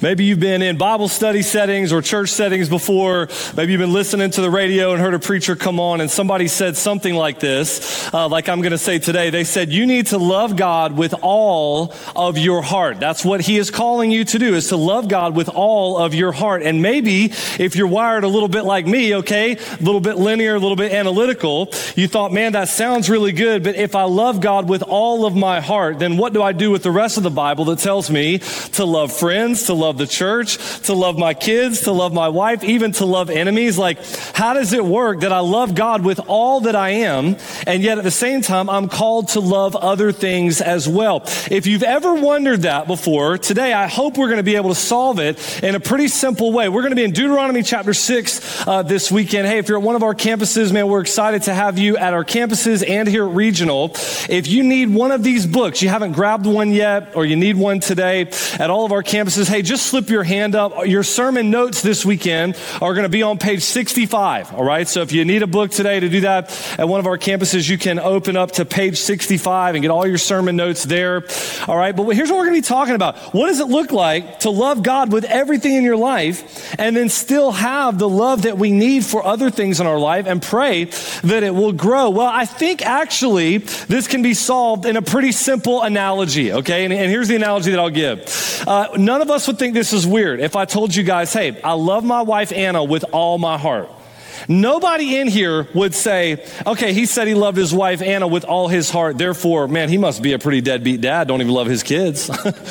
Maybe you've been in Bible study settings or church settings before. Maybe you've been listening to the radio and heard a preacher come on and somebody said something like this, like I'm going to say today. They said, you need to love God with all of your heart. That's what he is calling you to do, is to love God with all of your heart. And maybe if you're wired a little bit like me, okay, a little bit linear, a little bit analytical, you thought, man, that sounds really good. But if I love God with all of my heart, then what do I do with the rest of the Bible that tells me to love friends, to love the church, to love my kids, to love my wife, even to love enemies? Like, how does it work that I love God with all that I am, and yet at the same time, I'm called to love other things as well? If you've ever wondered that before, today I hope we're going to be able to solve it in a pretty simple way. We're going to be in Deuteronomy chapter 6 this weekend. Hey, if you're at one of our campuses, man, we're excited to have you at our campuses and here at Regional. If you need one of these books, you haven't grabbed one yet, or you need one today at all of our campuses, hey, just slip your hand up. Your sermon notes this weekend are going to be on page 65, all right? So if you need a book today to do that at one of our campuses, you can open up to page 65 and get all your sermon notes there, all right? But here's what we're going to be talking about. What does it look like to love God with everything in your life and then still have the love that we need for other things in our life and pray that it will grow? Well, I think actually this can be solved in a pretty simple analogy, okay? And here's the analogy that I'll give. None of us would think this is weird if I told you guys, hey, I love my wife Anna with all my heart. Nobody in here would say, okay, he said he loved his wife Anna with all his heart, therefore, man, he must be a pretty deadbeat dad, don't even love his kids.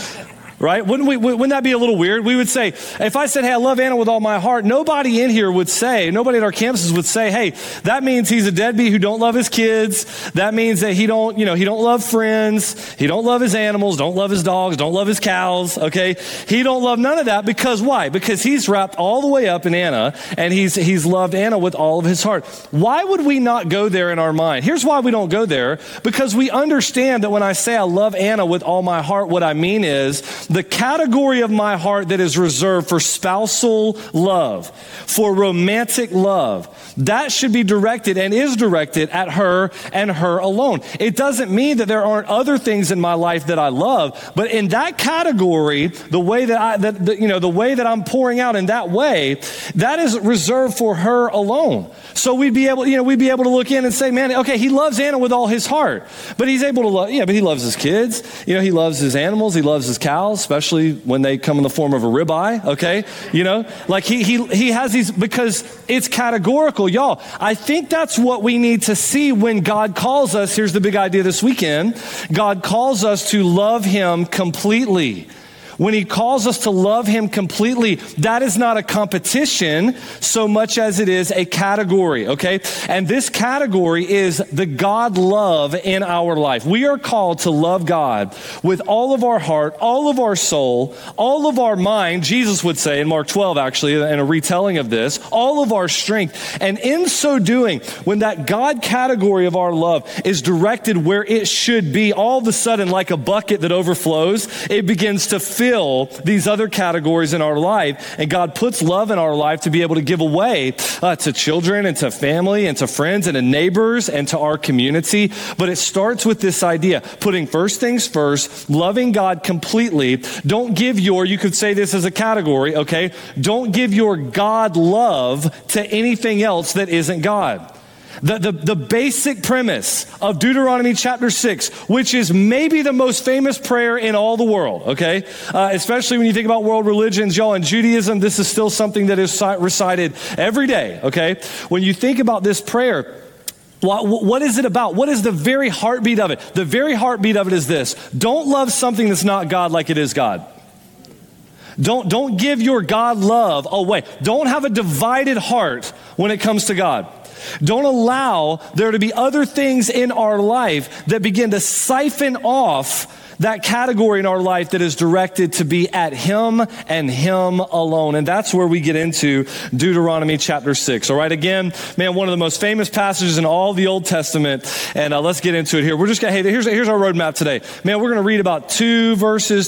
Right? Wouldn't that be a little weird? We would say, if I said, hey, I love Anna with all my heart, nobody in here would say, nobody at our campuses would say, hey, that means he's a deadbeat who don't love his kids. That means that he don't love friends. He don't love his animals, don't love his dogs, don't love his cows. Okay. He don't love none of that because why? Because he's wrapped all the way up in Anna and he's loved Anna with all of his heart. Why would we not go there in our mind? Here's why we don't go there. Because we understand that when I say I love Anna with all my heart, what I mean is the category of my heart that is reserved for spousal love, for romantic love, that should be directed and is directed at her and her alone. It doesn't mean that there aren't other things in my life that I love, but in that category, the way that I'm pouring out in that way, that is reserved for her alone. So we'd be able to look in and say, man, okay, he loves Anna with all his heart, but he's able to love, but he loves his kids, he loves his animals, he loves his cows, especially when they come in the form of a ribeye, okay? Like he has these, because it's categorical, y'all. I think that's what we need to see when God calls us. Here's the big idea this weekend. God calls us to love him completely. When he calls us to love him completely, that is not a competition so much as it is a category, okay? And this category is the God love in our life. We are called to love God with all of our heart, all of our soul, all of our mind. Jesus would say in Mark 12, actually, in a retelling of this, all of our strength. And in so doing, when that God category of our love is directed where it should be, all of a sudden, like a bucket that overflows, it begins to fill these other categories in our life, and God puts love in our life to be able to give away to children and to family and to friends and to neighbors and to our community. But it starts with this idea, putting first things first, loving God completely. Don't give you could say this as a category, okay? Don't give your God love to anything else that isn't God. The basic premise of Deuteronomy chapter 6, which is maybe the most famous prayer in all the world, okay? Especially when you think about world religions, y'all, in Judaism, this is still something that is recited every day, okay? When you think about this prayer, what is it about? What is the very heartbeat of it? The very heartbeat of it is this: don't love something that's not God like it is God. Don't give your God love away. Don't have a divided heart when it comes to God. Don't allow there to be other things in our life that begin to siphon off that category in our life that is directed to be at him and him alone. And that's where we get into Deuteronomy chapter 6. All right, again, man, one of the most famous passages in all the Old Testament. And let's get into it here. We're just going to, here's our roadmap today. Man, we're going to read about 3 verses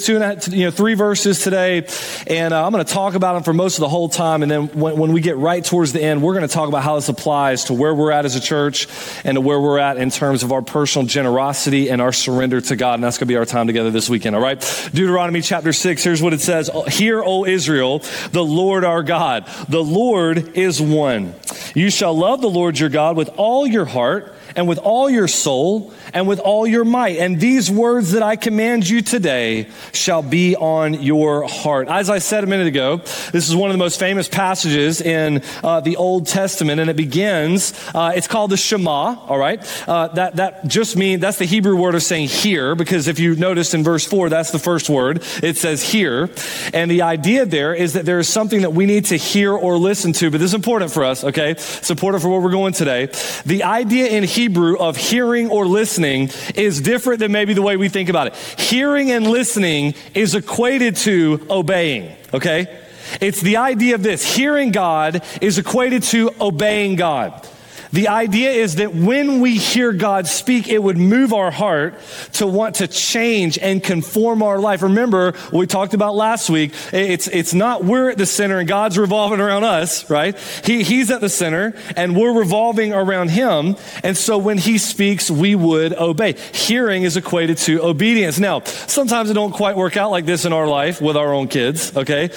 today. And I'm going to talk about them for most of the whole time. And then when we get right towards the end, we're going to talk about how this applies to where we're at as a church and to where we're at in terms of our personal generosity and our surrender to God. And that's going to be our time time together this weekend, all right? Deuteronomy chapter 6, here's what it says. Hear, O Israel, the Lord our God. The Lord is one. You shall love the Lord your God with all your heart and with all your soul and with all your might. And these words that I command you today shall be on your heart. As I said a minute ago, this is one of the most famous passages in the Old Testament, and it begins, it's called the Shema, all right? That just means, that's the Hebrew word of saying hear, because if you noticed in verse 4, that's the first word. It says hear. And the idea there is that there is something that we need to hear or listen to, but this is important for us, okay? It's important for where we're going today. The idea in Hebrew of hearing or listening is different than maybe the way we think about it. Hearing and listening is equated to obeying, okay? It's the idea of this. Hearing God is equated to obeying God. The idea is that when we hear God speak, it would move our heart to want to change and conform our life. Remember what we talked about last week. It's not we're at the center and God's revolving around us, right? He's at the center and we're revolving around him. And so when he speaks, we would obey. Hearing is equated to obedience. Now, sometimes it don't quite work out like this in our life with our own kids, okay?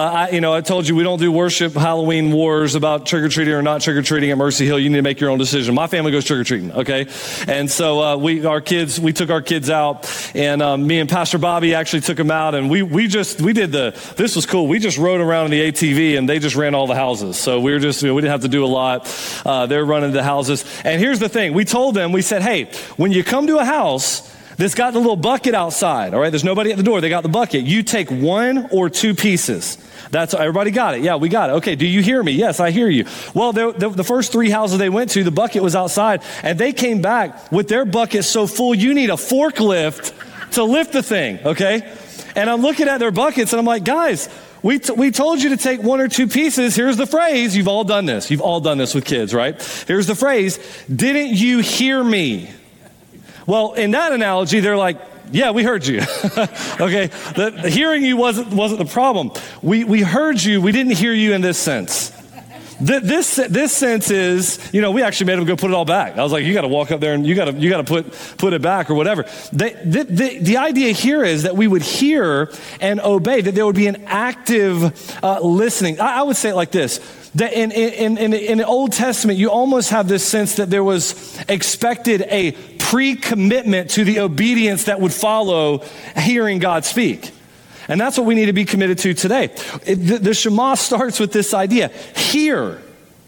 I told you we don't do worship Halloween wars about trick-or-treating or not trick-or-treating at Mercy Hill. You need to make your own decision. My family goes trick-or-treating, okay? And so we took our kids out, and me and Pastor Bobby actually took them out, and this was cool. We just rode around in the ATV, and they just ran all the houses. So we didn't have to do a lot. They're running the houses. And here's the thing. We told them, we said, hey, when you come to a house that's got the little bucket outside, all right? There's nobody at the door. They got the bucket. You take 1 or 2 pieces. That's everybody got it. Yeah, we got it. Okay, do you hear me? Yes, I hear you. Well, the first 3 houses they went to, the bucket was outside, and they came back with their bucket so full, you need a forklift to lift the thing, okay? And I'm looking at their buckets, and I'm like, guys, we told you to take 1 or 2 pieces. Here's the phrase. You've all done this. You've all done this with kids, right? Here's the phrase. Didn't you hear me? Well, in that analogy, they're like, yeah, we heard you. Okay, the hearing you wasn't the problem. We heard you. We didn't hear you in this sense. This sense is, we actually made them go put it all back. I was like, you got to walk up there and you got to put it back or whatever. The idea here is that we would hear and obey. That there would be an active listening. I would say it like this. That in the Old Testament, you almost have this sense that there was expected a pre-commitment to the obedience that would follow hearing God speak. And that's what we need to be committed to today. The Shema starts with this idea. Hear.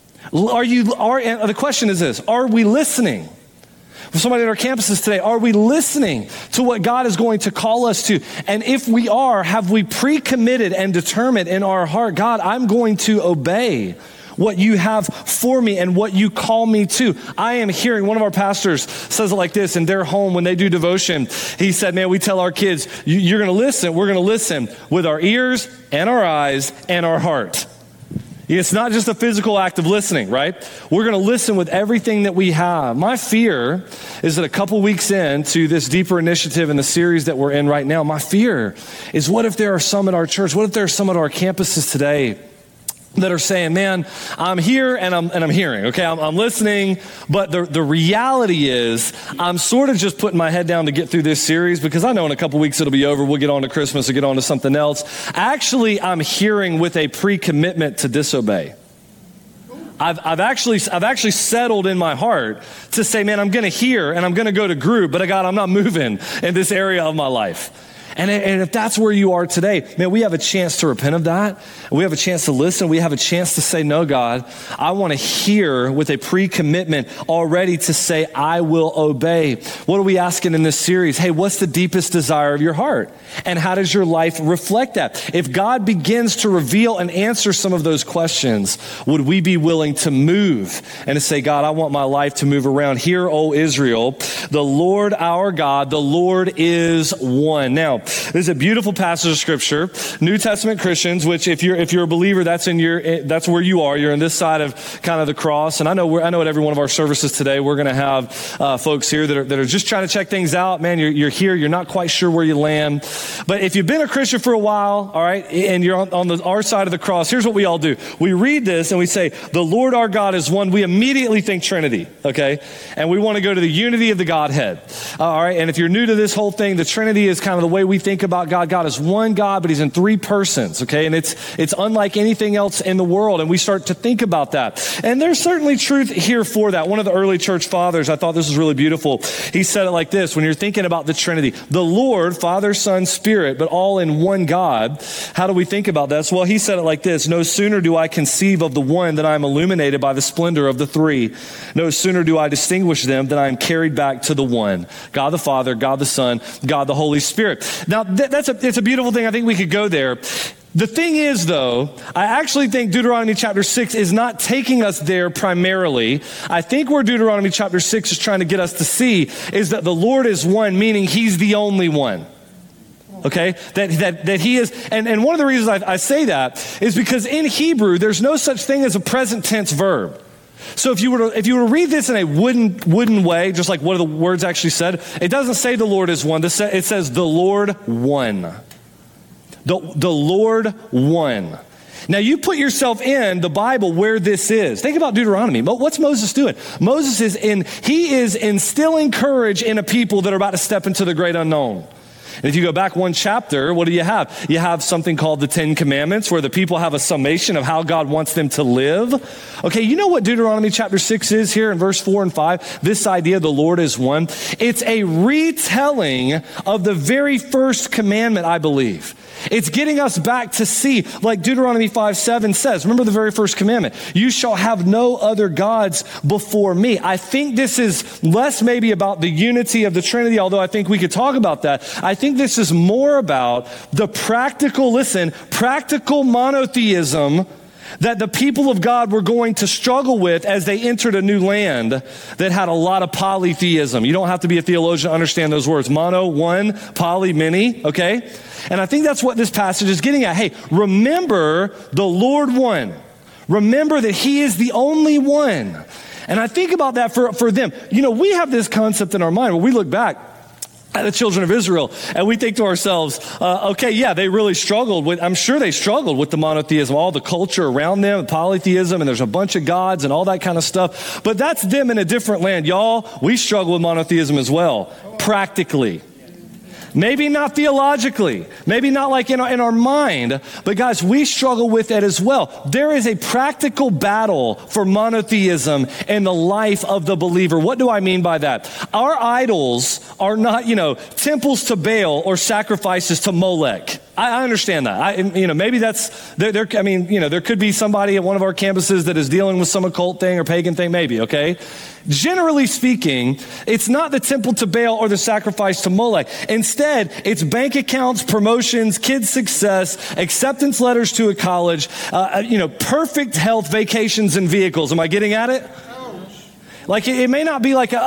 The question is this, are we listening? For somebody at our campuses today, are we listening to what God is going to call us to? And if we are, have we pre-committed and determined in our heart, God, I'm going to obey what you have for me and what you call me to. I am hearing, one of our pastors says it like this in their home when they do devotion. He said, man, we tell our kids, you're going to listen. We're going to listen with our ears and our eyes and our heart. It's not just a physical act of listening, right? We're going to listen with everything that we have. My fear is that a couple weeks into this deeper initiative in the series that we're in right now, my fear is what if there are some at our church, what if there are some at our campuses today that are saying, man, I'm here and I'm hearing, okay? I'm listening, but the reality is I'm sort of just putting my head down to get through this series because I know in a couple weeks it'll be over. We'll get on to Christmas or get on to something else. Actually, I'm hearing with a pre-commitment to disobey. I've actually settled in my heart to say, man, I'm going to hear and I'm going to go to group, but God, I'm not moving in this area of my life. And if that's where you are today, man, we have a chance to repent of that. We have a chance to listen. We have a chance to say, no, God, I want to hear with a pre-commitment already to say, I will obey. What are we asking in this series? Hey, what's the deepest desire of your heart? And how does your life reflect that? If God begins to reveal and answer some of those questions, would we be willing to move and to say, God, I want my life to move around. Hear, O Israel, the Lord our God, the Lord is one. Now, This is a beautiful passage of scripture. New Testament Christians, which if you're a believer, that's where you are. You're on this side of kind of the cross. And I know at every one of our services today, we're going to have folks here that are just trying to check things out. Man, you're here. You're not quite sure where you land. But if you've been a Christian for a while, all right, and you're on our side of the cross, here's what we all do. We read this and we say, the Lord our God is one. We immediately think Trinity, okay? And we want to go to the unity of the Godhead. All right, and if you're new to this whole thing, the Trinity is kind of the way we think about God. God is one God, but he's in three persons, okay? And it's unlike anything else in the world, and we start to think about that. And there's certainly truth here for that. One of the early church fathers, I thought this was really beautiful. He said it like this: when you're thinking about the Trinity, the Lord, Father, Son, Spirit, but all in one God. How do we think about this? Well, he said it like this: no sooner do I conceive of the one than I am illuminated by the splendor of the three. No sooner do I distinguish them than I am carried back to the one. God the Father, God the Son, God the Holy Spirit. Now, it's a beautiful thing. I think we could go there. The thing is, though, I actually think Deuteronomy chapter 6 is not taking us there primarily. I think where Deuteronomy chapter 6 is trying to get us to see is that the Lord is one, meaning he's the only one. Okay, that he is, and one of the reasons I say that is because in Hebrew, there's no such thing as a present tense verb. So if you were to read this in a wooden way, just like what the words actually said, it doesn't say the Lord is one. It says the Lord one. The Lord one. Now you put yourself in the Bible where this is. Think about Deuteronomy. What's Moses doing? Moses is instilling courage in a people that are about to step into the great unknown. And if you go back one chapter, what do you have? You have something called the Ten Commandments, where the people have a summation of how God wants them to live. Okay, you know what Deuteronomy chapter 6 is here in verse 4 and 5? This idea, the Lord is one. It's a retelling of the very first commandment, I believe. It's getting us back to see, like Deuteronomy 5:7 says, remember the very first commandment, you shall have no other gods before me. I think this is less maybe about the unity of the Trinity, although I think we could talk about that. I think this is more about the practical monotheism that the people of God were going to struggle with as they entered a new land that had a lot of polytheism. You don't have to be a theologian to understand those words. Mono, one, poly, many, okay? And I think that's what this passage is getting at. Hey, remember the Lord one. Remember that he is the only one. And I think about that for them. You know, we have this concept in our mind when we look back at the children of Israel, and we think to ourselves, okay, yeah, they really struggled with, I'm sure they struggled with the monotheism, all the culture around them, polytheism, and there's a bunch of gods and all that kind of stuff. But that's them in a different land. Y'all, we struggle with monotheism as well, practically. Maybe not theologically, maybe not like in our mind, but guys, we struggle with it as well. There is a practical battle for monotheism in the life of the believer. What do I mean by that? Our idols are not, temples to Baal or sacrifices to Molech. I understand that. Maybe that's, there could be somebody at one of our campuses that is dealing with some occult thing or pagan thing, maybe, okay? Generally speaking, it's not the temple to Baal or the sacrifice to Molech. Instead, it's bank accounts, promotions, kids' success, acceptance letters to a college, perfect health, vacations, and vehicles. Am I getting at it? Like it may not be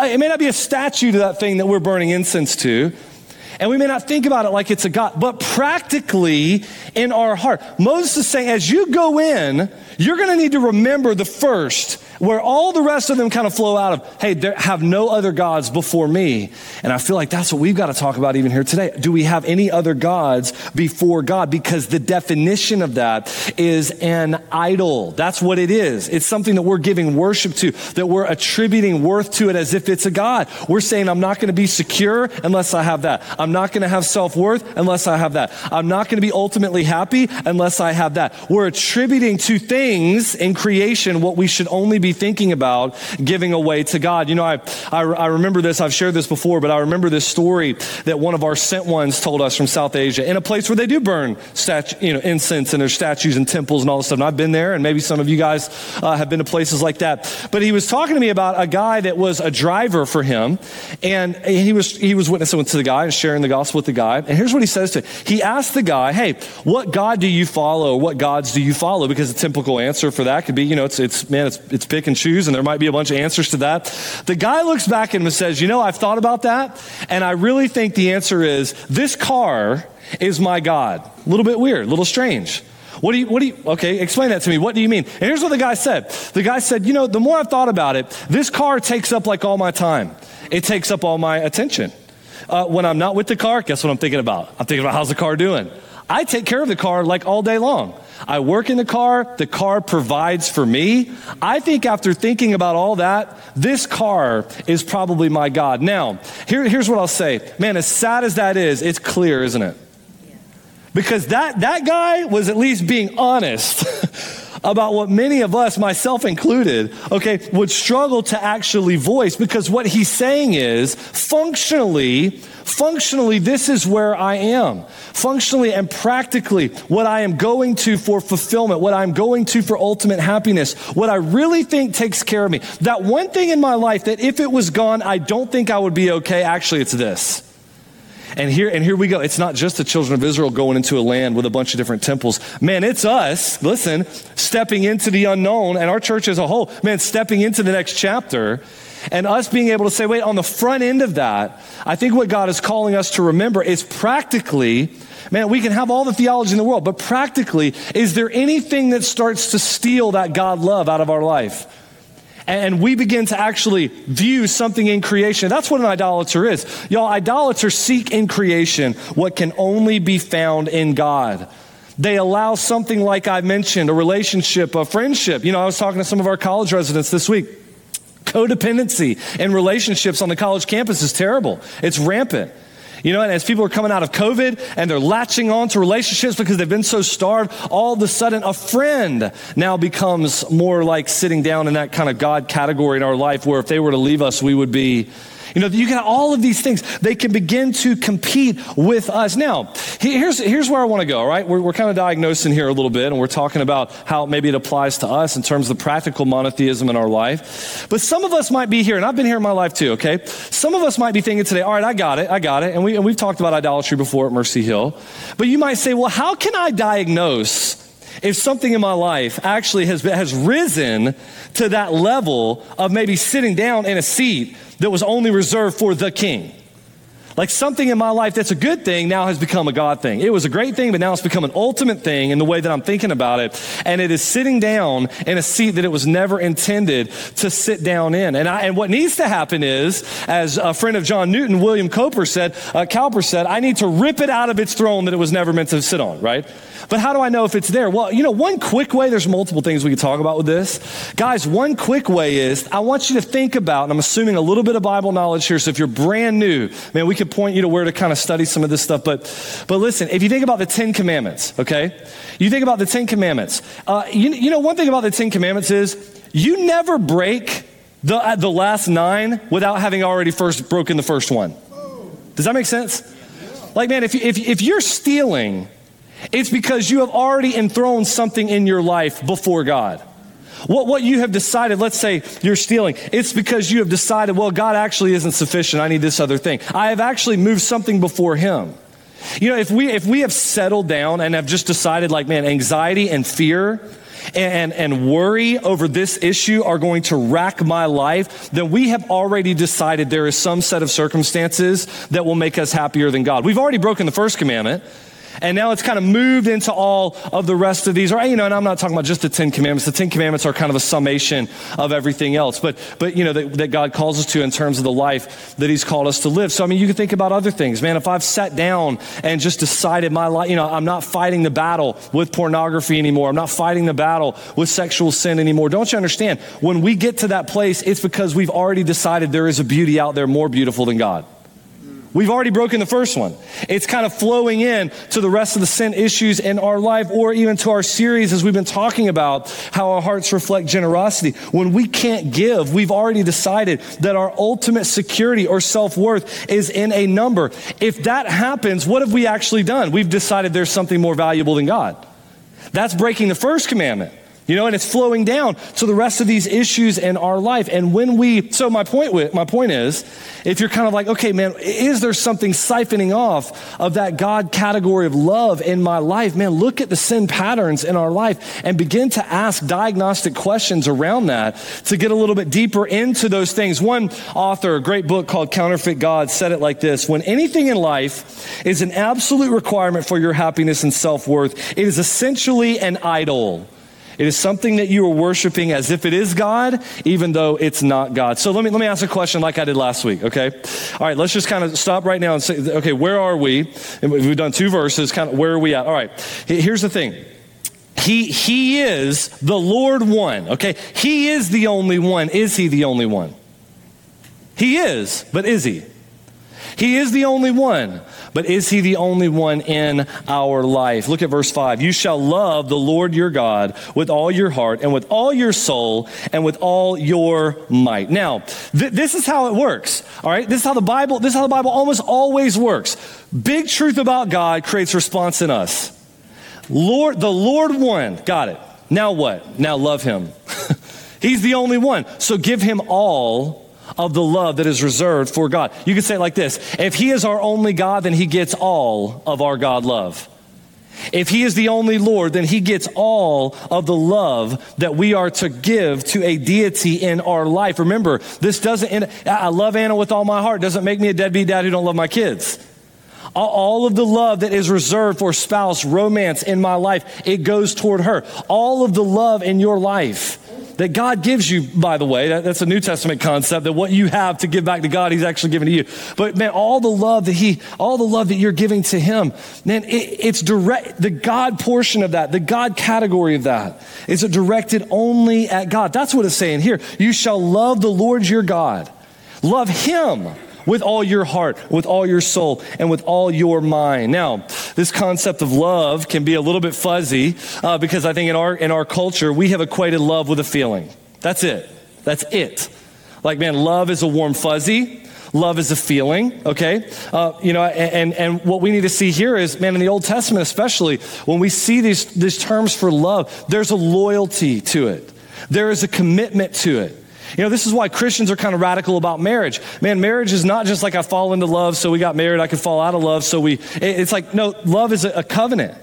a statue to that thing that we're burning incense to. And we may not think about it like it's a God, but practically in our heart. Moses is saying, as you go in, you're going to need to remember the first, where all the rest of them kind of flow out of, hey, there have no other gods before me. And I feel like that's what we've got to talk about even here today. Do we have any other gods before God? Because the definition of that is an idol. That's what it is. It's something that we're giving worship to, that we're attributing worth to it as if it's a God. We're saying, I'm not going to be secure unless I have that. I'm not going to have self-worth unless I have that. I'm not going to be ultimately happy unless I have that. We're attributing to things in creation what we should only be thinking about giving away to God. I remember this. I've shared this before, but I remember this story that one of our sent ones told us from South Asia, in a place where they do burn incense and there's statues and temples and all this stuff. And I've been there, and maybe some of you guys have been to places like that. But he was talking to me about a guy that was a driver for him, and he was witnessing to the guy and sharing the gospel with the guy. And here's what he says to him. He asked the guy, hey, what God do you follow? What gods do you follow? Because the typical answer for that could be, it's pick and choose, and there might be a bunch of answers to that. The guy looks back at him and says, I've thought about that, and I really think the answer is, this car is my God. A little bit weird, a little strange. Okay, explain that to me. What do you mean? And here's what the guy said. The guy said, the more I've thought about it, this car takes up like all my time. It takes up all my attention. When I'm not with the car, guess what I'm thinking about? I'm thinking about how's the car doing. I take care of the car like all day long. I work in the car provides for me. I think after thinking about all that, this car is probably my God. Now, here's what I'll say. Man, as sad as that is, it's clear, isn't it? Because that guy was at least being honest about what many of us, myself included, would struggle to actually voice. Because what he's saying is, functionally, this is where I am. Functionally and practically, what I am going to for fulfillment, what I'm going to for ultimate happiness, what I really think takes care of me. That one thing in my life that if it was gone, I don't think I would be okay. Actually, it's this. And here we go. It's not just the children of Israel going into a land with a bunch of different temples. Man, it's us, listen, stepping into the unknown, and our church as a whole, man, stepping into the next chapter, and us being able to say, wait, on the front end of that, I think what God is calling us to remember is practically, man, we can have all the theology in the world, but practically, is there anything that starts to steal that God love out of our life? And we begin to actually view something in creation. That's what an idolater is. Y'all, idolaters seek in creation what can only be found in God. They allow something like I mentioned, a relationship, a friendship. I was talking to some of our college residents this week. Codependency in relationships on the college campus is terrible. It's rampant. And as people are coming out of COVID and they're latching on to relationships because they've been so starved, all of a sudden a friend now becomes more like sitting down in that kind of God category in our life where if they were to leave us, we would be, you got all of these things. They can begin to compete with us. Now, here's where I want to go, all right? We're kind of diagnosing here a little bit, and we're talking about how maybe it applies to us in terms of the practical monotheism in our life. But some of us might be here, and I've been here in my life too, okay? Some of us might be thinking today, all right, I got it. And we've talked about idolatry before at Mercy Hill. But you might say, well, how can I diagnose if something in my life actually has risen to that level of maybe sitting down in a seat that was only reserved for the king? Like something in my life that's a good thing now has become a God thing. It was a great thing, but now it's become an ultimate thing in the way that I'm thinking about it. And it is sitting down in a seat that it was never intended to sit down in. And what needs to happen is, as a friend of John Newton, William Cowper said, I need to rip it out of its throne that it was never meant to sit on, right? But how do I know if it's there? Well, one quick way, there's multiple things we could talk about with this. Guys, one quick way is, I want you to think about, and I'm assuming a little bit of Bible knowledge here, so if you're brand new, man, we could point you to where to kind of study some of this stuff. But listen, if you think about the 10 Commandments, okay? You think about the 10 Commandments. One thing about the 10 Commandments is, you never break the last 9 without having already first broken the first one. Does that make sense? Like, man, if you're stealing, it's because you have already enthroned something in your life before God. What you have decided, let's say you're stealing, it's because you have decided, well, God actually isn't sufficient. I need this other thing. I have actually moved something before him. If we have settled down and have just decided like, man, anxiety and fear and worry over this issue are going to rack my life, then we have already decided there is some set of circumstances that will make us happier than God. We've already broken the first commandment. And now it's kind of moved into all of the rest of these. And I'm not talking about just the 10 Commandments. The 10 Commandments are kind of a summation of everything else. But that God calls us to in terms of the life that he's called us to live. So, you can think about other things. Man, if I've sat down and just decided my life, I'm not fighting the battle with pornography anymore. I'm not fighting the battle with sexual sin anymore. Don't you understand? When we get to that place, it's because we've already decided there is a beauty out there more beautiful than God. We've already broken the first one. It's kind of flowing in to the rest of the sin issues in our life, or even to our series as we've been talking about how our hearts reflect generosity. When we can't give, we've already decided that our ultimate security or self-worth is in a number. If that happens, what have we actually done? We've decided there's something more valuable than God. That's breaking the first commandment. And it's flowing down to the rest of these issues in our life. And so my point is, if you're kind of like, okay, man, is there something siphoning off of that God category of love in my life? Man, look at the sin patterns in our life and begin to ask diagnostic questions around that to get a little bit deeper into those things. One author, a great book called Counterfeit God, said it like this: when anything in life is an absolute requirement for your happiness and self-worth, it is essentially an idol. It is something that you are worshiping as if it is God, even though it's not God. So let me ask a question like I did last week, okay? All right, let's just kind of stop right now and say, okay, where are we? And we've done 2 verses, kind of where are we at? All right, here's the thing. He is the Lord one, okay? He is the only one. Is he the only one? He is, but is he? He is the only one, but is he the only one in our life? Look at verse 5. You shall love the Lord your God with all your heart and with all your soul and with all your might. Now, this is how it works. All right. This is how the Bible almost always works. Big truth about God creates response in us. The Lord one. Got it. Now what? Now love him. He's the only one. So give him all of the love that is reserved for God. You can say it like this: if he is our only God, then he gets all of our God love. If he is the only Lord, then he gets all of the love that we are to give to a deity in our life. Remember, this doesn't, I love Anna with all my heart, doesn't make me a deadbeat dad who don't love my kids. All of the love that is reserved for spouse, romance in my life, it goes toward her. All of the love in your life that God gives you, by the way, that's a New Testament concept, that what you have to give back to God, he's actually giving to you. But man, all the love that you're giving to him, man, it's direct. The God portion of that, the God category of that, is it directed only at God. That's what it's saying here. You shall love the Lord your God. Love him with all your heart, with all your soul, and with all your mind. Now, this concept of love can be a little bit fuzzy because I think in our culture, we have equated love with a feeling. That's it. That's it. Like, man, love is a warm fuzzy. Love is a feeling, okay? And what we need to see here is, man, in the Old Testament especially, when we see these terms for love, there's a loyalty to it. There is a commitment to it. This is why Christians are kind of radical about marriage. Man, marriage is not just like I fall into love, so we got married, I could fall out of love, it's like, no, love is a covenant.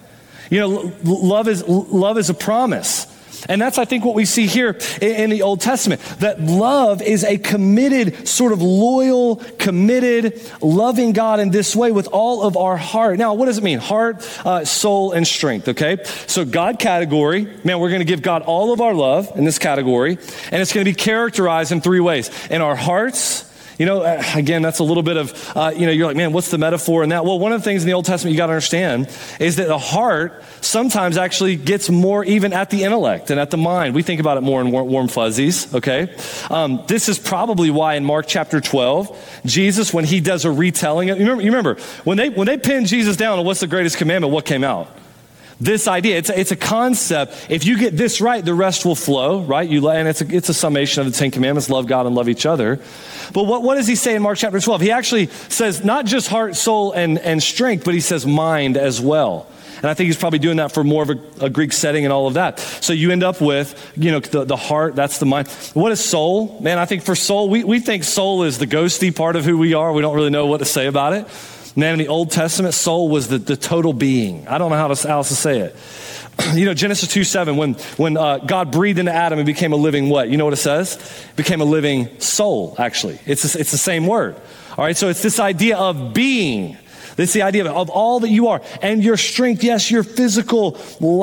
Love is a promise. And that's, I think, what we see here in the Old Testament, that love is a committed, sort of loyal, committed, loving God in this way with all of our heart. Now, what does it mean? Heart, soul, and strength, okay? So God category, man, we're going to give God all of our love in this category, and it's going to be characterized in 3 ways. In our hearts, again, that's a little bit of, you're like, man, what's the metaphor in that? Well, one of the things in the Old Testament you got to understand is that the heart sometimes actually gets more even at the intellect and at the mind. We think about it more in warm fuzzies, okay? This is probably why in Mark chapter 12, Jesus, when he does a retelling, you remember when they pinned Jesus down on what's the greatest commandment, what came out? This idea, it's a concept. If you get this right, the rest will flow, right? And it's a summation of the 10 Commandments, love God and love each other. But what does he say in Mark chapter 12? He actually says not just heart, soul, and strength, but he says mind as well. And I think he's probably doing that for more of a Greek setting and all of that. So you end up with, the heart, that's the mind. What is soul? Man, I think for soul, we think soul is the ghosty part of who we are. We don't really know what to say about it. Man, in the Old Testament, soul was the total being. I don't know how else to say it. Genesis 2:7, when God breathed into Adam and became a living what? You know what it says? Became a living soul, actually. It's the same word. All right, so it's this idea of being. It's the idea of all that you are. And your strength, yes, your physical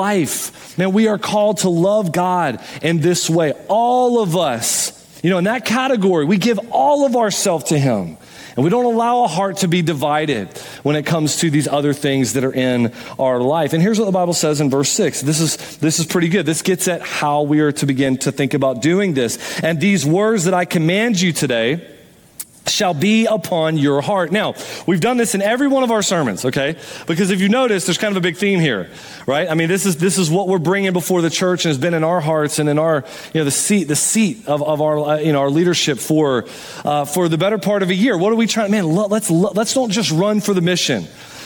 life. Man, we are called to love God in this way. All of us, in that category, we give all of ourselves to him. And we don't allow a heart to be divided when it comes to these other things that are in our life. And here's what the Bible says in verse 6. This is pretty good. This gets at how we are to begin to think about doing this. And these words that I command you today shall be upon your heart. Now, we've done this in every one of our sermons, okay? Because if you notice, there's kind of a big theme here, right? I mean, this is what we're bringing before the church and has been in our hearts and in our, the seat of our, our leadership for the better part of a year. What are we trying? Man, let's don't just run for the mission.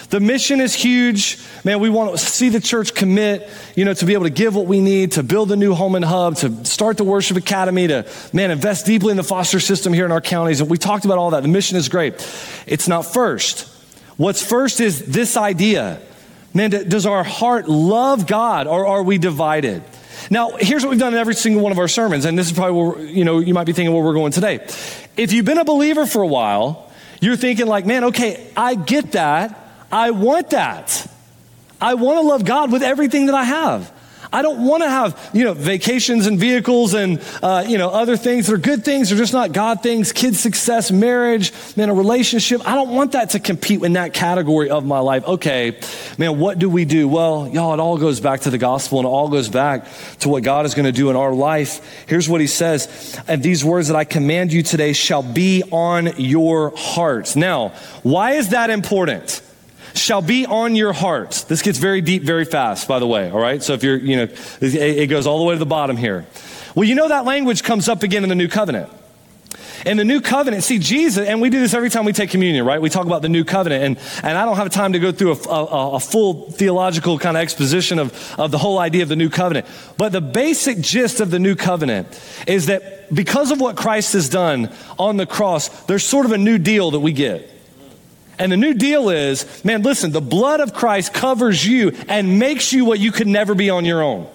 The mission is huge. Man, we want to see the church commit, to be able to give what we need, to build a new home and hub, to start the worship academy, to, invest deeply in the foster system here in our counties. And we talked about all that. The mission is great. It's not first. What's first is this idea. Man, does our heart love God, or are we divided? Now, here's what we've done in every single one of our sermons, and this is probably where, you might be thinking where we're going today. If you've been a believer for a while, you're thinking like, man, okay, I get that. I want that. I want to love God with everything that I have. I don't want to have, vacations and vehicles and, other things that are good things. They're just not God things, kids' success, marriage, a relationship. I don't want that to compete in that category of my life. Okay, man, what do we do? Well, y'all, it all goes back to the gospel, and it all goes back to what God is going to do in our life. Here's what he says. And these words that I command you today shall be on your hearts. Now, why is that important? Shall be on your heart. This gets very deep very fast, by the way, all right? So if you're, it goes all the way to the bottom here. Well, that language comes up again in the new covenant. In the new covenant, see, Jesus, and we do this every time we take communion, right? We talk about the new covenant, and I don't have time to go through a full theological kind of exposition of the whole idea of the new covenant. But the basic gist of the new covenant is that because of what Christ has done on the cross, there's sort of a new deal that we get. And the new deal is, man, listen, the blood of Christ covers you and makes you what you could never be on your own.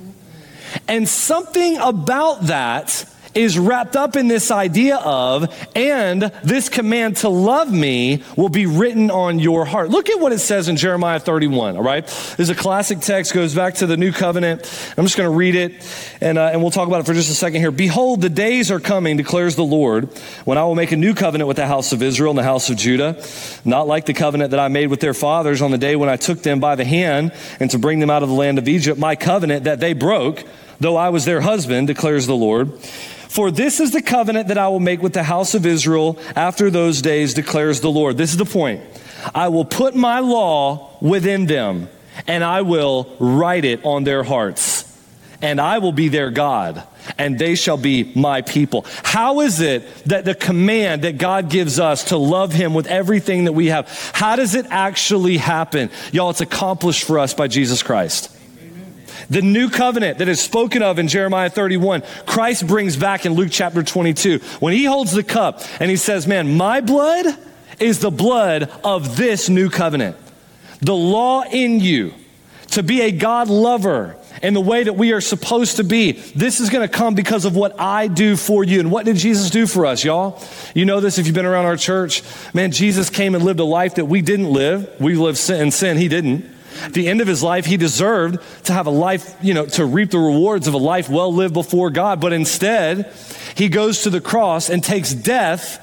And something about that is wrapped up in this idea of, and this command to love me will be written on your heart. Look at what it says in Jeremiah 31, all right? This is a classic text, goes back to the new covenant. I'm just going to read it, and we'll talk about it for just a second here. Behold, the days are coming, declares the Lord, when I will make a new covenant with the house of Israel and the house of Judah, not like the covenant that I made with their fathers on the day when I took them by the hand and to bring them out of the land of Egypt, my covenant that they broke, though I was their husband, declares the Lord. For this is the covenant that I will make with the house of Israel after those days, declares the Lord. This is the point. I will put my law within them, and I will write it on their hearts. And I will be their God, and they shall be my people. How is it that the command that God gives us to love him with everything that we have, how does it actually happen? Y'all, it's accomplished for us by Jesus Christ. The new covenant that is spoken of in Jeremiah 31, Christ brings back in Luke chapter 22. When he holds the cup and he says, man, my blood is the blood of this new covenant. The law in you to be a God lover in the way that we are supposed to be. This is going to come because of what I do for you. And what did Jesus do for us, y'all? You know this if you've been around our church. Man, Jesus came and lived a life that we didn't live. We lived in sin. He didn't. At the end of his life, he deserved to have a life, to reap the rewards of a life well lived before God. But instead, he goes to the cross and takes death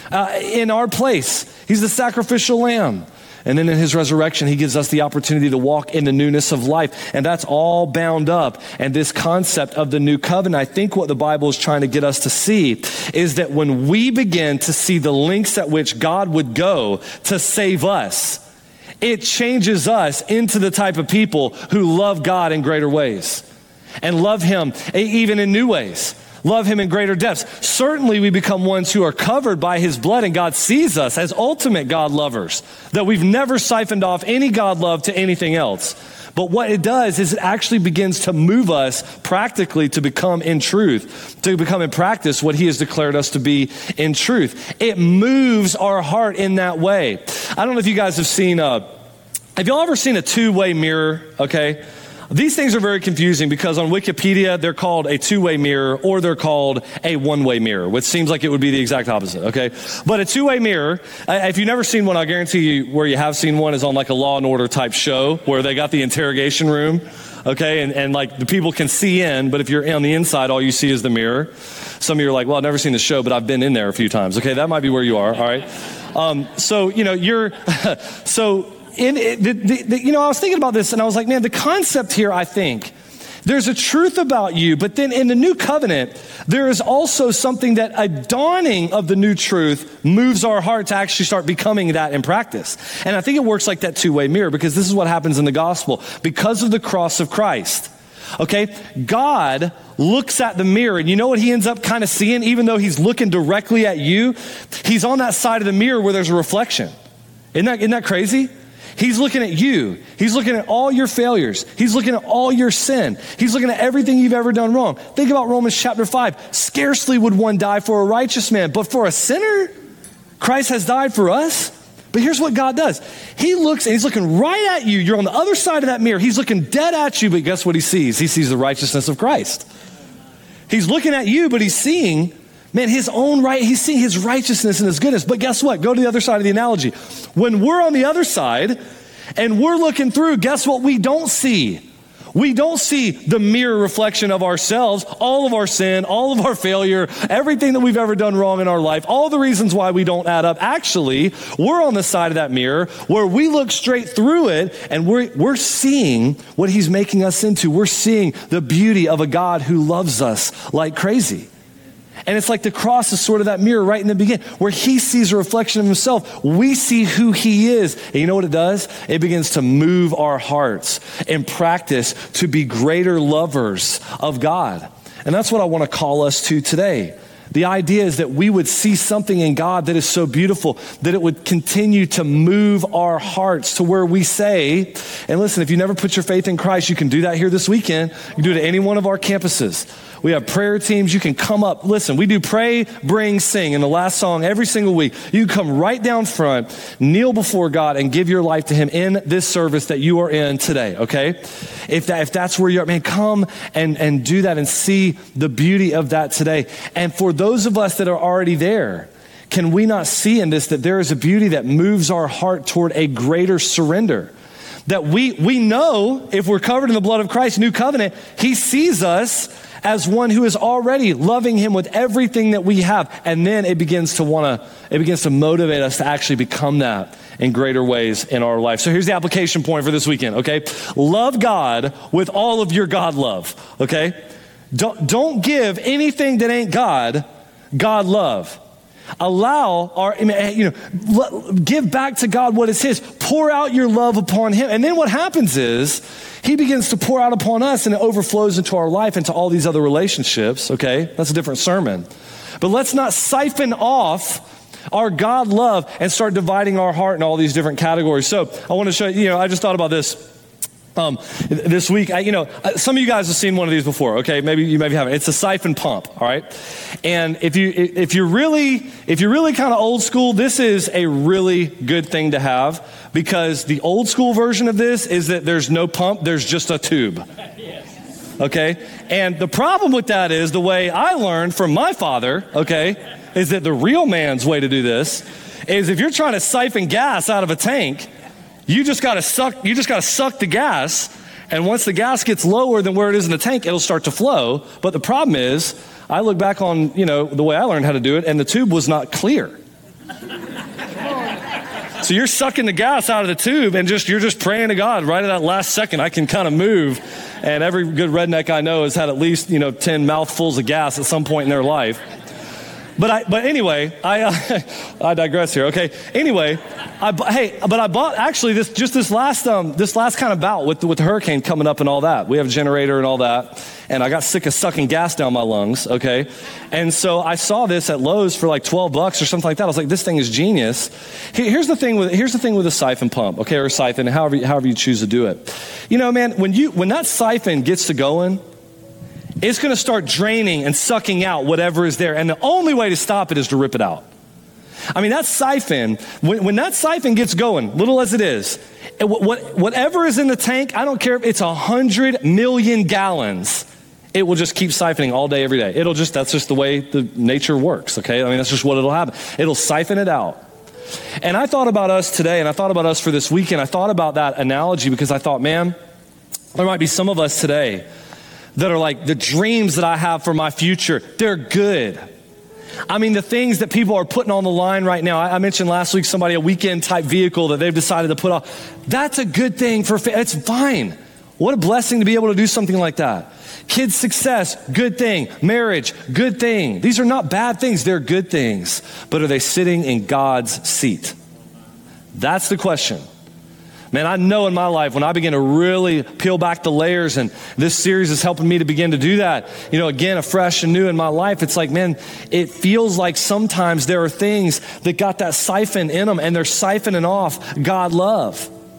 in our place. He's the sacrificial lamb. And then in his resurrection, he gives us the opportunity to walk in the newness of life. And that's all bound up. And this concept of the new covenant, I think what the Bible is trying to get us to see is that when we begin to see the lengths at which God would go to save us, it changes us into the type of people who love God in greater ways and love him even in new ways, love him in greater depths. Certainly we become ones who are covered by his blood, and God sees us as ultimate God lovers, that we've never siphoned off any God love to anything else. But what it does is it actually begins to move us practically to become in truth, to become in practice what he has declared us to be in truth. It moves our heart in that way. I don't know if you guys have seen, have y'all ever seen a two-way mirror? Okay. These things are very confusing because on Wikipedia, they're called a two-way mirror or they're called a one-way mirror, which seems like it would be the exact opposite, okay? But a two-way mirror, if you've never seen one, I guarantee you where you have seen one is on like a Law and Order type show where they got the interrogation room, okay? And like the people can see in, but if you're on the inside, all you see is the mirror. Some of you are like, well, I've never seen the show, but I've been in there a few times. Okay, that might be where you are, all right? I was thinking about this and I was like, man, the concept here, I think, there's a truth about you, but then in the new covenant, there is also something that a dawning of the new truth moves our heart to actually start becoming that in practice. And I think it works like that two-way mirror because this is what happens in the gospel. Because of the cross of Christ, okay, God looks at the mirror and you know what he ends up kind of seeing? Even though he's looking directly at you, he's on that side of the mirror where there's a reflection. Isn't that crazy? He's looking at you. He's looking at all your failures. He's looking at all your sin. He's looking at everything you've ever done wrong. Think about Romans chapter 5. Scarcely would one die for a righteous man, but for a sinner, Christ has died for us. But here's what God does. He looks and he's looking right at you. You're on the other side of that mirror. He's looking dead at you, but guess what he sees? He sees the righteousness of Christ. He's looking at you, but he's seeing, man, his own right. He's seeing his righteousness and his goodness. But guess what? Go to the other side of the analogy. When we're on the other side and we're looking through, guess what we don't see? We don't see the mirror reflection of ourselves, all of our sin, all of our failure, everything that we've ever done wrong in our life, all the reasons why we don't add up. Actually, we're on the side of that mirror where we look straight through it and we're seeing what he's making us into. We're seeing the beauty of a God who loves us like crazy. And it's like the cross is sort of that mirror right in the beginning where he sees a reflection of himself. We see who he is. And you know what it does? It begins to move our hearts in practice to be greater lovers of God. And that's what I want to call us to today. The idea is that we would see something in God that is so beautiful that it would continue to move our hearts to where we say, and listen, if you never put your faith in Christ, you can do that here this weekend. You can do it at any one of our campuses. We have prayer teams. You can come up. Listen, we do pray, bring, sing in the last song every single week. You can come right down front, kneel before God, and give your life to him in this service that you are in today, okay? If that's where you're at, man, come and do that and see the beauty of that today. And for those of us that are already there, can we not see in this that there is a beauty that moves our heart toward a greater surrender? That we know if we're covered in the blood of Christ, new covenant, he sees us as one who is already loving him with everything that we have. And then it begins to motivate us to actually become that in greater ways in our life. So here's the application point for this weekend, okay? Love God with all of your God love, okay? Don't give anything that ain't God love. Give back to God what is his. Pour out your love upon him. And then what happens is he begins to pour out upon us and it overflows into our life, into all these other relationships, okay? That's a different sermon. But let's not siphon off our God love and start dividing our heart in all these different categories. So I want to show you, I just thought about this. This week, some of you guys have seen one of these before, okay? Maybe you haven't. It's a siphon pump, all right? And if you're really kind of old school, this is a really good thing to have because the old school version of this is that there's no pump, there's just a tube. Okay? And the problem with that is the way I learned from my father, okay, is that the real man's way to do this is if you're trying to siphon gas out of a tank, you just gotta suck the gas, and once the gas gets lower than where it is in the tank, it'll start to flow. But the problem is, I look back on, the way I learned how to do it, and the tube was not clear. So you're sucking the gas out of the tube, and you're just praying to God right at that last second, I can kind of move. And every good redneck I know has had at least, 10 mouthfuls of gas at some point in their life. But anyway, I digress here. Okay. Anyway, I bought actually this last kind of bout with the hurricane coming up and all that. We have a generator and all that, and I got sick of sucking gas down my lungs. Okay, and so I saw this at Lowe's for like $12 or something like that. I was like, this thing is genius. Here's the thing with a siphon pump, okay, or a siphon, however you choose to do it. Man, when that siphon gets to going, it's going to start draining and sucking out whatever is there. And the only way to stop it is to rip it out. I mean, that siphon, when that siphon gets going, little as it is, whatever is in the tank, I don't care if it's 100 million gallons, it will just keep siphoning all day, every day. That's just the way the nature works, okay? I mean, that's just what it'll happen. It'll siphon it out. And I thought about us today, and I thought about us for this weekend. I thought about that analogy because I thought, man, there might be some of us today that are like, the dreams that I have for my future, they're good. I mean, the things that people are putting on the line right now. I mentioned last week a weekend type vehicle that they've decided to put off. That's a good thing it's fine. What a blessing to be able to do something like that. Kids' success, good thing. Marriage, good thing. These are not bad things, they're good things. But are they sitting in God's seat? That's the question. Man, I know in my life when I begin to really peel back the layers, and this series is helping me to begin to do that, again, afresh and new in my life, it's like, man, it feels like sometimes there are things that got that siphon in them and they're siphoning off God love.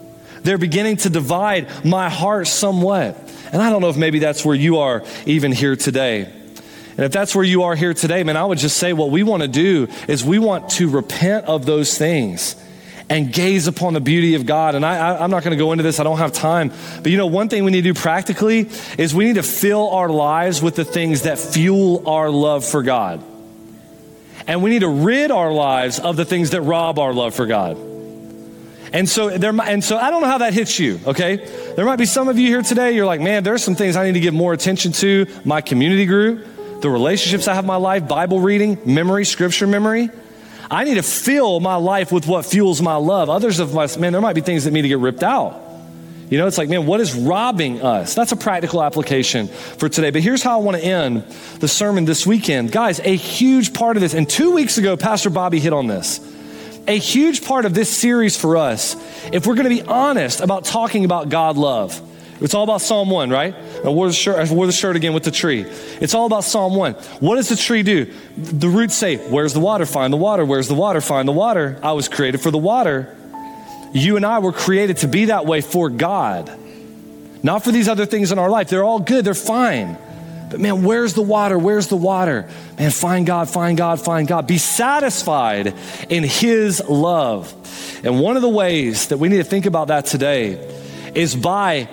they're beginning to divide my heart somewhat. And I don't know if maybe that's where you are even here today. And if that's where you are here today, man, I would just say what we want to do is we want to repent of those things and gaze upon the beauty of God. And I'm not going to go into this. I don't have time. But one thing we need to do practically is we need to fill our lives with the things that fuel our love for God. And we need to rid our lives of the things that rob our love for God. And so I don't know how that hits you, okay? There might be some of you here today, you're like, man, there's some things I need to give more attention to. My community group, the relationships I have in my life, Bible reading, memory, scripture memory. I need to fill my life with what fuels my love. Others of us, man, there might be things that need to get ripped out. It's like, man, what is robbing us? That's a practical application for today. But here's how I want to end the sermon this weekend. Guys, a huge part of this, and 2 weeks ago, Pastor Bobby hit on this. A huge part of this series for us, if we're going to be honest about talking about God love, it's all about Psalm 1, right? I wore the shirt again with the tree. It's all about Psalm 1. What does the tree do? The roots say, where's the water? Find the water. Where's the water? Find the water. I was created for the water. You and I were created to be that way for God, not for these other things in our life. They're all good. They're fine. But man, where's the water? Where's the water? Man, find God, find God, find God. Be satisfied in His love. And one of the ways that we need to think about that today is by,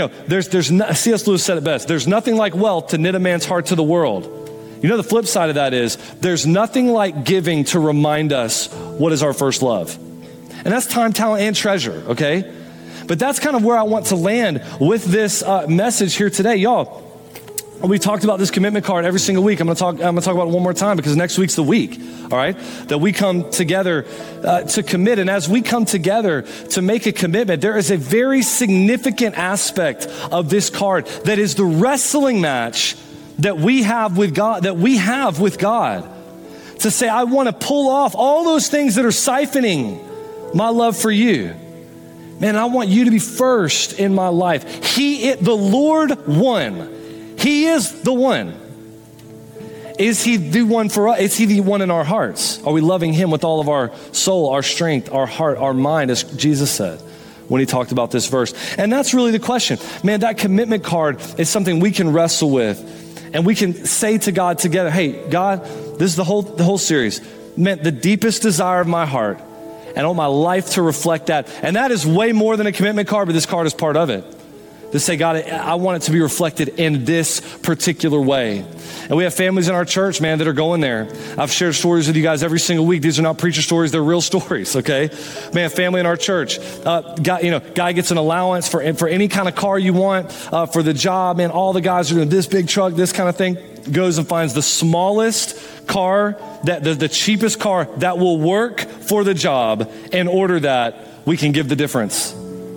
C.S. Lewis said it best, there's nothing like wealth to knit a man's heart to the world. The flip side of that is there's nothing like giving to remind us what is our first love. And that's time, talent, and treasure, okay? But that's kind of where I want to land with this message here today. Y'all, we talked about this commitment card every single week. I'm going to talk about it one more time because next week's the week, all right? That we come together to commit. And as we come together to make a commitment, there is a very significant aspect of this card that is the wrestling match that we have with God, to say, I want to pull off all those things that are siphoning my love for you. Man, I want you to be first in my life. The Lord won. He is the one. Is He the one for us? Is He the one in our hearts? Are we loving Him with all of our soul, our strength, our heart, our mind, as Jesus said when He talked about this verse? And that's really the question. Man, that commitment card is something we can wrestle with. And we can say to God together, hey, God, this is the whole series. Man, the deepest desire of my heart, and I want my life to reflect that. And that is way more than a commitment card, but this card is part of it. To say, God, I want it to be reflected in this particular way. And we have families in our church, man, that are going there. I've shared stories with you guys every single week. These are not preacher stories. They're real stories, okay? Man, family in our church. Guy gets an allowance for any kind of car you want, for the job. Man, all the guys are doing this big truck, this kind of thing. Goes and finds the smallest car, the cheapest car that will work for the job in order that we can give the difference.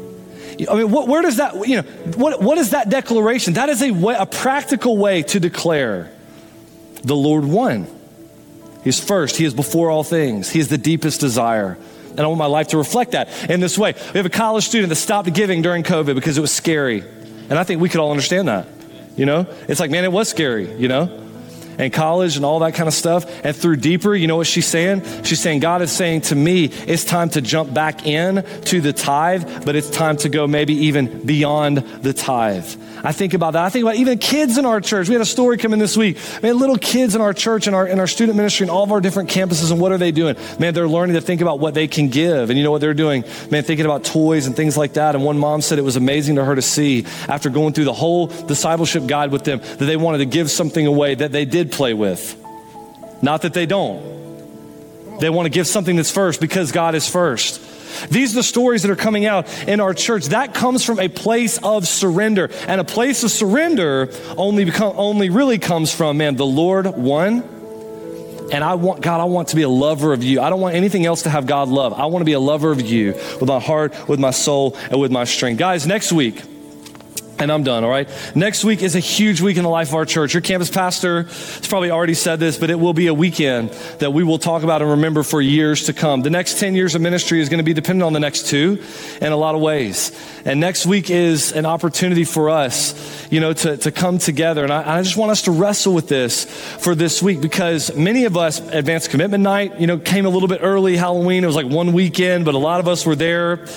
I mean, where does that, what is that declaration? That is a practical way to declare the Lord won. He's first. He is before all things. He is the deepest desire. And I want my life to reflect that in this way. We have a college student that stopped giving during COVID because it was scary. And I think we could all understand that. It's like, man, it was scary, and college and all that kind of stuff. And through deeper, you know what she's saying? She's saying, God is saying to me, it's time to jump back in to the tithe, but it's time to go maybe even beyond the tithe. I think about that. I think about even kids in our church. We had a story come in this week. Man, little kids in our church and in our student ministry and all of our different campuses, and what are they doing? Man, they're learning to think about what they can give. And you know what they're doing? Man, thinking about toys and things like that. And one mom said it was amazing to her to see, after going through the whole discipleship guide with them, that they wanted to give something away that they did play with. Not that they don't. They want to give something that's first because God is first. These are the stories that are coming out in our church. That comes from a place of surrender. And a place of surrender only really comes from, man, the Lord won. And I want to be a lover of you. I don't want anything else to have God love. I want to be a lover of you with my heart, with my soul, and with my strength. Guys, next week, and I'm done, all right? Next week is a huge week in the life of our church. Your campus pastor has probably already said this, but it will be a weekend that we will talk about and remember for years to come. The next 10 years of ministry is going to be dependent on the next 2 in a lot of ways. And next week is an opportunity for us, to come together. And I just want us to wrestle with this for this week, because many of us, Advanced Commitment Night, came a little bit early. Halloween, it was like one weekend, but a lot of us were there.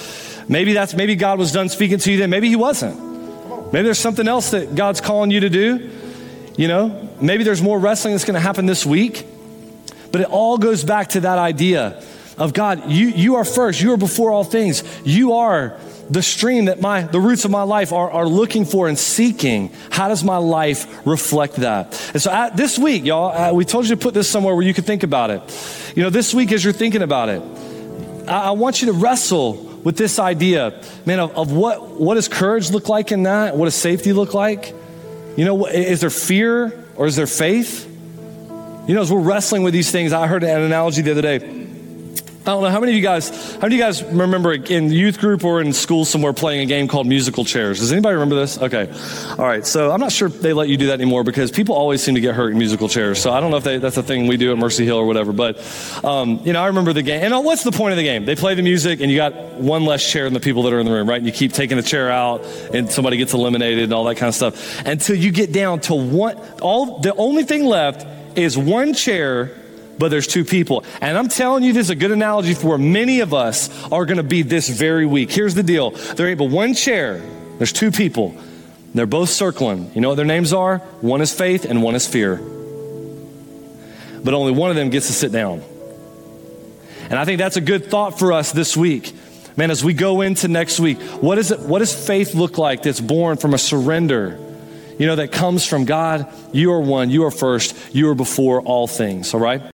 Maybe God was done speaking to you then. Maybe he wasn't. Maybe there's something else that God's calling you to do. You know, maybe there's more wrestling that's going to happen this week. But it all goes back to that idea of God, you are first. You are before all things. You are the stream that the roots of my life are looking for and seeking. How does my life reflect that? And so this week, y'all, we told you to put this somewhere where you could think about it. You know, this week as you're thinking about it, I want you to wrestle with this idea, man, of what does courage look like in that? What does safety look like? You know, is there fear or is there faith? You know, as we're wrestling with these things, I heard an analogy the other day. I don't know, how many of you guys remember in youth group or in school somewhere playing a game called musical chairs? Does anybody remember this? Okay. All right. So I'm not sure if they let you do that anymore because people always seem to get hurt in musical chairs. So I don't know if that's a thing we do at Mercy Hill or whatever. But, you know, I remember the game. And what's the point of the game? They play the music and you got one less chair than the people that are in the room, right? And you keep taking a chair out and somebody gets eliminated and all that kind of stuff. Until you get down to the only thing left is one chair, but there's two people. And I'm telling you, this is a good analogy for where many of us are going to be this very week. Here's the deal. There ain't but one chair. There's two people. They're both circling. You know what their names are? One is faith and one is fear. But only one of them gets to sit down. And I think that's a good thought for us this week. Man, as we go into next week, what does faith look like that's born from a surrender? You know, that comes from God. You are one, you are first, you are before all things, all right?